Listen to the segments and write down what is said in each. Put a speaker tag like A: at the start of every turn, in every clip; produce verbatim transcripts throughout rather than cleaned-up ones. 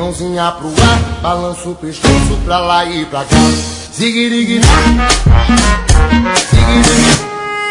A: Mãozinha pro ar, balança o pescoço pra lá e pra cá. Ziguirigui, ziguirigui.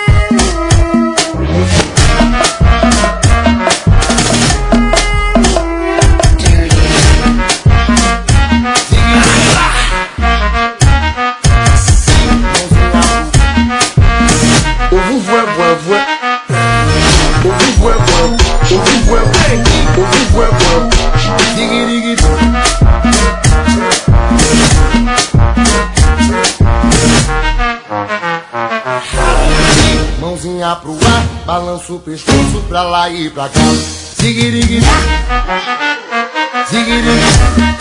A: Mãozinha pro ar, balança o pescoço pra lá e pra cá. Ziguirigui, ziguirigui.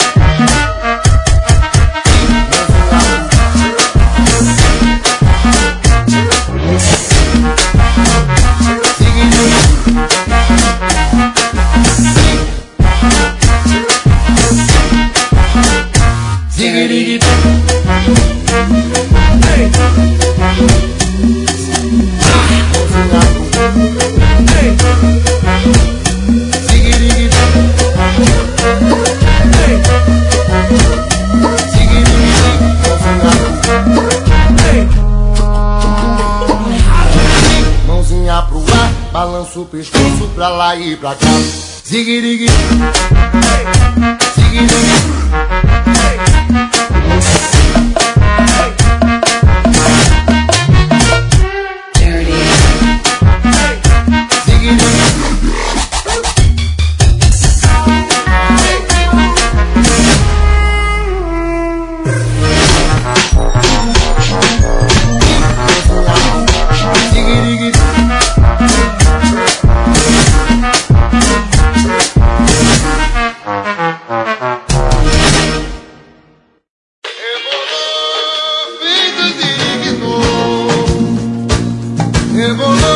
A: Ziguirigui, hey. Mãozinha pro ar, balança o pescoço pra lá e pra cá. Ziguirigui, ziguirigui. Evolou.